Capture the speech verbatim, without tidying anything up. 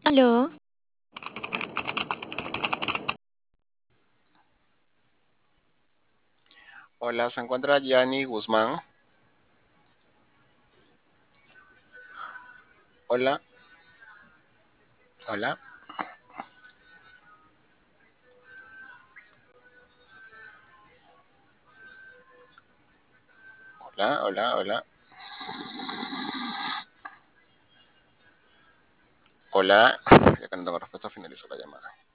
Aló, Hola, se encuentra Yanni Guzmán. Hola, hola, hola, hola, hola, hola. Ya que no tengo respuesta, finalizo la llamada.